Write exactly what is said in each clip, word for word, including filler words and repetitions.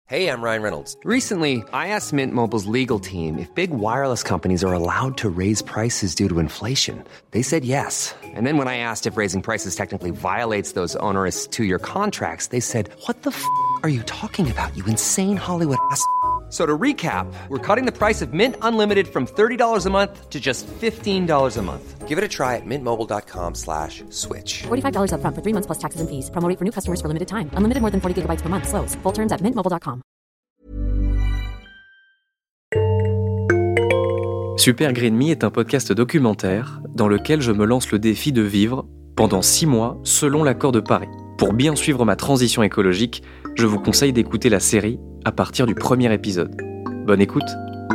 Hey, I'm Ryan Reynolds. Recently, I asked Mint Mobile's legal team if big wireless companies are allowed to raise prices due to inflation. They said yes. And then when I asked if raising prices technically violates those onerous two-year contracts, they said, what the f*** are you talking about, you insane Hollywood ass f- So to recap, we're cutting the price of Mint Unlimited from thirty dollars a month to just fifteen dollars a month. Give it a try at mintmobile.com slash switch. forty-five dollars up front for three months plus taxes and fees. Promo rate for new customers for limited time. Unlimited more than forty gigabytes per month. Slows full terms at mint mobile dot com. Super Green Me est un podcast documentaire dans lequel je me lance le défi de vivre pendant six mois selon l'accord de Paris. Pour bien suivre ma transition écologique, je vous conseille d'écouter la série à partir du premier épisode. Bonne écoute.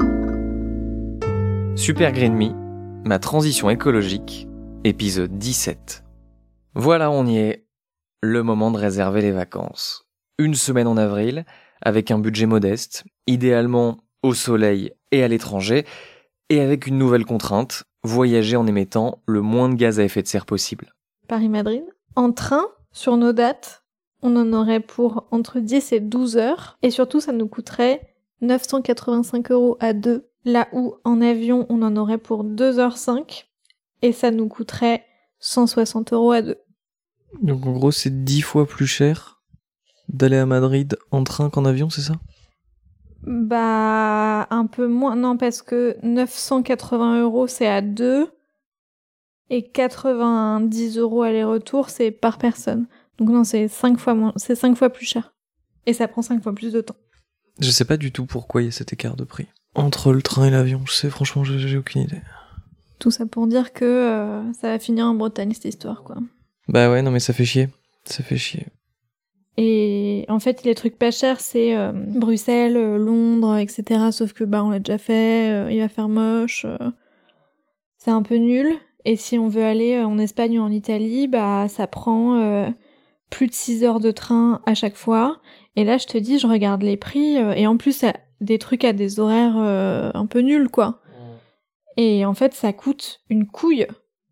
Super Green Me, ma transition écologique, épisode dix-sept. Voilà, on y est. Le moment de réserver les vacances. Une semaine en avril, avec un budget modeste, idéalement au soleil et à l'étranger, et avec une nouvelle contrainte, voyager en émettant le moins de gaz à effet de serre possible. Paris-Madrid. En train, sur nos dates, on en aurait pour entre dix et douze heures, et surtout ça nous coûterait neuf cent quatre-vingt-cinq euros à deux, là où en avion on en aurait pour deux heures cinq, et ça nous coûterait cent soixante euros à deux. Donc en gros c'est dix fois plus cher d'aller à Madrid en train qu'en avion, c'est ça ? Bah, un peu moins, non, parce que neuf cent quatre-vingts euros c'est à deux, et quatre-vingt-dix euros aller-retour c'est par personne. Donc non, c'est cinq fois moins, c'est cinq fois plus cher. Et ça prend cinq fois plus de temps. Je sais pas du tout pourquoi il y a cet écart de prix entre le train et l'avion, je sais, franchement, j'ai, j'ai aucune idée. Tout ça pour dire que euh, ça va finir en Bretagne, cette histoire, quoi. Bah ouais, non mais ça fait chier, ça fait chier. Et en fait, les trucs pas chers, c'est euh, Bruxelles, euh, Londres, et cetera. Sauf que bah on l'a déjà fait, euh, il va faire moche, euh, c'est un peu nul. Et si on veut aller en Espagne ou en Italie, bah ça prend euh, plus de six heures de train à chaque fois. Et là, je te dis, je regarde les prix, euh, et en plus, des trucs à des horaires euh, un peu nuls, quoi. Et en fait, ça coûte une couille.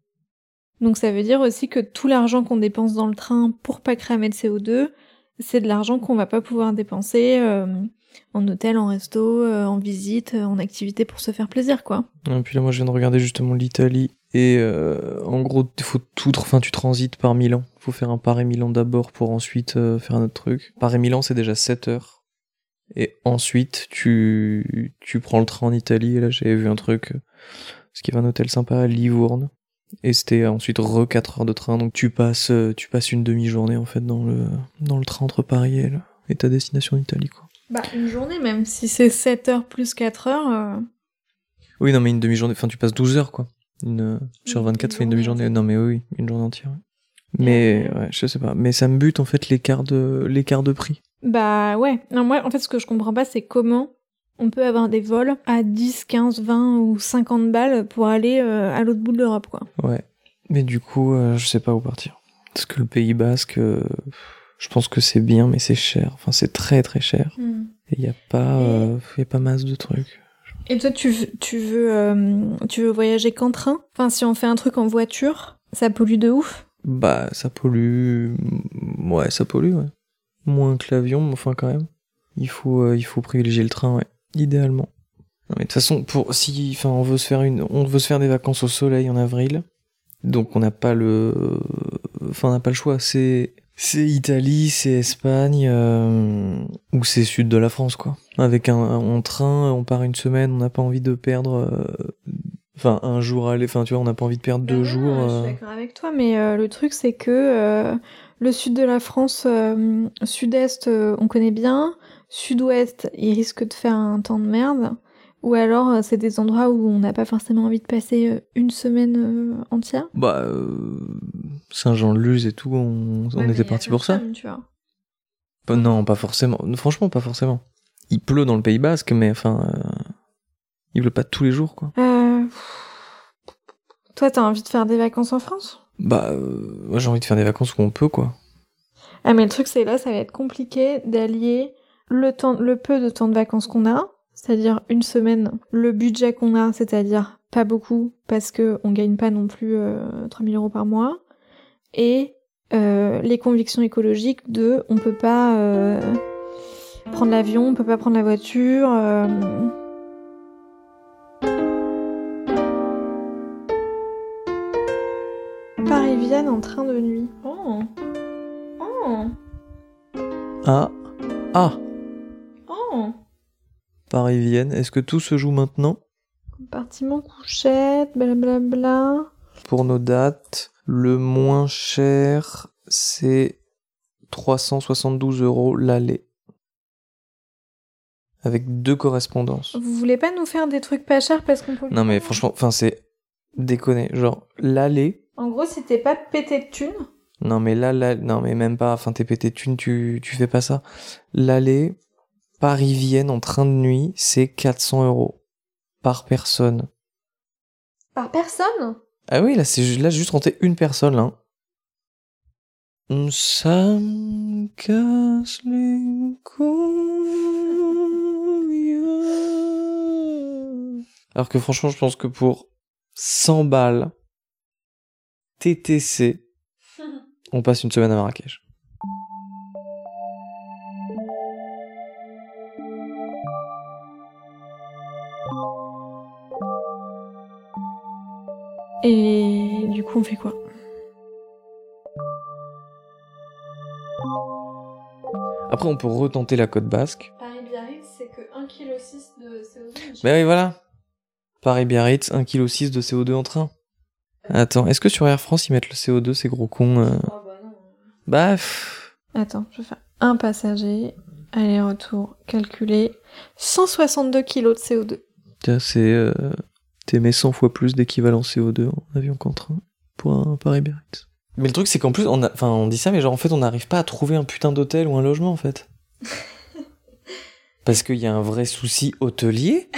Donc ça veut dire aussi que tout l'argent qu'on dépense dans le train pour pas cramer de C O deux, c'est de l'argent qu'on va pas pouvoir dépenser euh, en hôtel, en resto, euh, en visite, euh, en activité pour se faire plaisir, quoi. Et puis là, moi, je viens de regarder justement l'Italie. Et euh, en gros, faut tout, enfin, tu transites par Milan. Faut faire un Paris-Milan d'abord pour ensuite euh, faire un autre truc. Paris-Milan, c'est déjà sept heures. Et ensuite, tu, tu prends le train en Italie. Et là, j'avais vu un truc, euh, parce qu'il y avait un hôtel sympa à Livourne. Et c'était ensuite re quatre heures de train. Donc tu passes, euh, tu passes une demi-journée, en fait, dans le, dans le train entre Paris et, le, et ta destination en Italie, quoi. Bah, une journée, même si c'est sept heures plus quatre heures. Euh... Oui, non, mais une demi-journée, enfin, tu passes douze heures, quoi. Une, sur vingt-quatre, ça fait une demi-journée. Non, mais oui, une journée entière. Mais, ouais, je sais pas. Mais ça me bute, en fait, l'écart de, l'écart de prix. Bah, ouais. Non, moi, en fait, ce que je comprends pas, c'est comment on peut avoir des vols à dix, quinze, vingt ou cinquante balles pour aller euh, à l'autre bout de l'Europe, quoi. Ouais. Mais du coup, euh, je sais pas où partir. Parce que le Pays Basque, euh, je pense que c'est bien, mais c'est cher. Enfin, c'est très, très cher. Mm. Et il y a pas, euh, y a pas masse de trucs. Et toi, tu, tu veux, euh, tu veux voyager qu'en train ? Enfin, si on fait un truc en voiture, ça pollue de ouf ? Bah, ça pollue... Ouais, ça pollue, ouais. Moins que l'avion, mais enfin, quand même. Il faut, euh, il faut privilégier le train, ouais. Idéalement. Non, mais de toute façon, pour, si, enfin, on veut se faire une, on veut se faire des vacances au soleil en avril, donc on n'a pas le, enfin, on n'a pas le choix. C'est, c'est Italie, c'est Espagne, euh, ou c'est sud de la France, quoi. Avec un, un train, on part une semaine, on n'a pas envie de perdre, euh, enfin, un jour à aller, enfin, tu vois, on n'a pas envie de perdre deux non, jours. Euh... Je suis d'accord avec toi, mais euh, le truc, c'est que euh, le sud de la France, euh, sud-est, euh, on connaît bien. Sud-ouest, il risque de faire un temps de merde. Ou alors, euh, c'est des endroits où on n'a pas forcément envie de passer euh, une semaine euh, entière. Bah, euh, Saint-Jean-de-Luz et tout, on, ouais, on était parti pour ça. Tu vois. Bah, non, pas forcément. Franchement, pas forcément. Il pleut dans le Pays Basque, mais enfin, euh, il pleut pas tous les jours, quoi. Euh... Toi, t'as envie de faire des vacances en France ? Bah, euh, moi, j'ai envie de faire des vacances où on peut, quoi. Ah, mais le truc, c'est là, ça va être compliqué d'allier le temps, le peu de temps de vacances qu'on a, c'est-à-dire une semaine, le budget qu'on a, c'est-à-dire pas beaucoup, parce que on gagne pas non plus euh, trois mille euros par mois, et euh, les convictions écologiques de on peut pas... Euh... prendre l'avion, on peut pas prendre la voiture. Euh... Paris-Vienne en train de nuit. Oh. Oh. Ah. Ah. Oh. Paris-Vienne, est-ce que tout se joue maintenant ? Compartiment couchette, blablabla. Pour nos dates, le moins cher, c'est trois cent soixante-douze euros l'aller. Avec deux correspondances. Vous voulez pas nous faire des trucs pas chers parce qu'on peut... Non mais franchement, enfin c'est déconné. Genre, l'aller... En gros, si t'es pas pété de thunes... Non mais là, là, non mais même pas, enfin t'es pété de thunes, tu, tu fais pas ça. L'aller, Paris-Vienne en train de nuit, c'est quatre cents euros. Par personne. Par personne ? Ah oui, là, c'est ju- là, j'ai juste rentré une personne, là. Ça me casse les couilles. Alors que franchement, je pense que pour cent balles, T T C, on passe une semaine à Marrakech. Et du coup, on fait quoi ? Après, on peut retenter la côte basque. Paris-Biarritz, c'est que un virgule six kilos de C O deux. Mais oui, voilà. Paris-Biarritz, un virgule six kilos de C O deux en train. Attends, est-ce que sur Air France, ils mettent le C O deux, ces gros cons euh... Oh bah non. Bah... pff. Attends, je vais faire un passager, aller-retour, calculé, cent soixante-deux kilos de C O deux. Tiens, c'est... Euh... T'émets cent fois plus d'équivalent C O deux en avion qu'en train pour un Paris-Biarritz. Mais le truc, c'est qu'en plus, on a... enfin, on dit ça, mais genre, en fait, on n'arrive pas à trouver un putain d'hôtel ou un logement, en fait. Parce qu'il y a un vrai souci hôtelier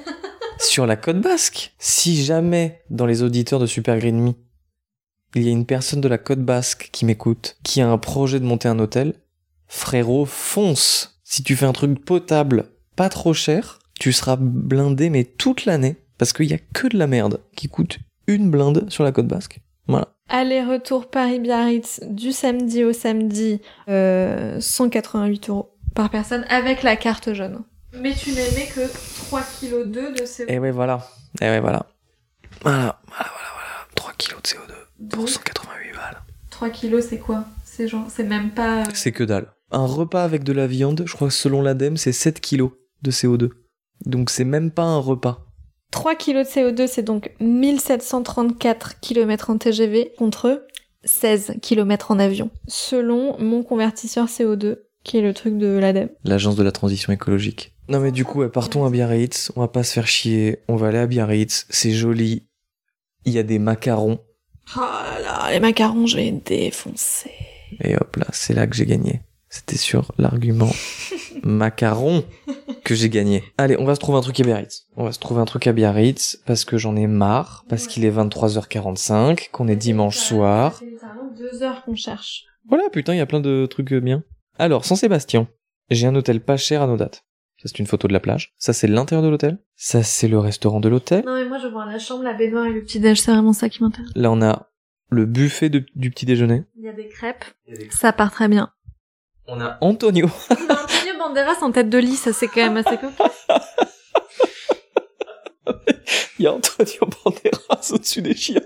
sur la côte basque. Si jamais, dans les auditeurs de Super Green Me, il y a une personne de la côte basque qui m'écoute, qui a un projet de monter un hôtel, frérot, fonce. Si tu fais un truc potable, pas trop cher, tu seras blindé, mais toute l'année. Parce qu'il y a que de la merde qui coûte une blinde sur la côte basque. Voilà. Aller-retour Paris-Biarritz du samedi au samedi, euh, cent quatre-vingt-huit euros par personne avec la carte jaune. Mais tu n'aimais que trois virgule deux kilos de C O deux. Et ouais, voilà. Et ouais, voilà. Voilà, voilà, voilà, voilà. trois kilos de C O deux pour cent quatre-vingt-huit balles. trois kilos, c'est quoi ? C'est genre, c'est même pas... euh, C'est que dalle. Un repas avec de la viande, je crois que selon l'ADEME, c'est sept kilos de C O deux. Donc c'est même pas un repas. trois kilos de C O deux, c'est donc mille sept cent trente-quatre kilomètres en T G V contre seize kilomètres en avion, selon mon convertisseur C O deux, qui est le truc de l'ADEME. L'agence de la transition écologique. Non mais du coup, ouais, partons à Biarritz, on va pas se faire chier, on va aller à Biarritz, c'est joli, il y a des macarons, Oh là là, les macarons, je vais les défoncer. et hop là, c'est là que j'ai gagné. C'était sur l'argument macaron que j'ai gagné. Allez, on va se trouver un truc à Biarritz. On va se trouver un truc à Biarritz parce que j'en ai marre, parce qu'il est vingt-trois heures quarante-cinq, qu'on est dimanche soir. Ça fait littéralement deux heures qu'on cherche. Voilà, putain, il y a plein de trucs bien. Alors, Saint-Sébastien, j'ai un hôtel pas cher à nos dates. Ça, c'est une photo de la plage. Ça, c'est l'intérieur de l'hôtel. Ça, c'est le restaurant de l'hôtel. Non mais moi je vois la chambre, la baignoire et le petit-déj, c'est vraiment ça qui m'intéresse. Là, on a le buffet de- du petit déjeuner. Il y a des crêpes, ça part très bien. On a Antonio. Antonio Banderas en tête de lit, ça c'est quand même assez cocasse. Il y a Antonio Banderas au-dessus des chiottes.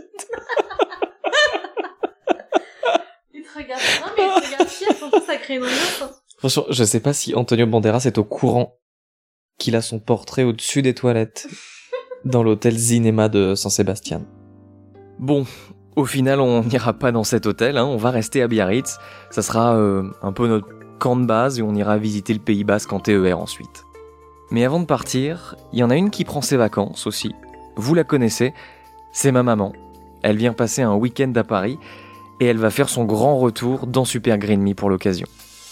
Il te regarde, non mais il te regarde fier, franchement ça crée une ambiance. Franchement, je sais pas si Antonio Banderas est au courant qu'il a son portrait au-dessus des toilettes dans l'hôtel Zinema de Saint-Sébastien. Bon, au final, on n'ira pas dans cet hôtel, hein, on va rester à Biarritz. Ça sera euh, un peu notre camp de base et on ira visiter le Pays Basque en T E R ensuite. Mais avant de partir, il y en a une qui prend ses vacances aussi. Vous la connaissez, c'est ma maman. Elle vient passer un week-end à Paris et elle va faire son grand retour dans Super Green Me pour l'occasion.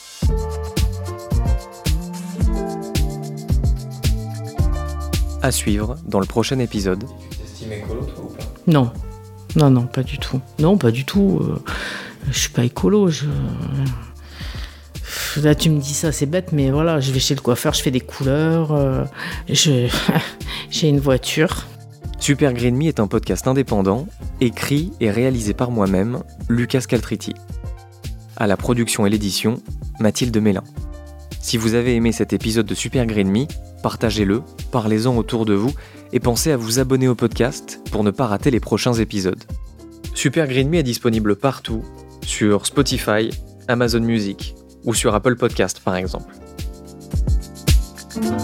À suivre dans le prochain épisode. Tu t'estimes écolo, toi, ou pas ? Non, non, non, pas du tout. Non, pas du tout. Euh, je suis pas écolo. Je... Là, tu me dis ça, c'est bête, mais voilà, je vais chez le coiffeur, je fais des couleurs. Euh, je... J'ai une voiture. Super Green Me est un podcast indépendant, écrit et réalisé par moi-même, Lucas Caltriti. À la production et l'édition, Mathilde Mélin. Si vous avez aimé cet épisode de Super Green Me, partagez-le, parlez-en autour de vous et pensez à vous abonner au podcast pour ne pas rater les prochains épisodes. Super Green Me est disponible partout, sur Spotify, Amazon Music ou sur Apple Podcast par exemple.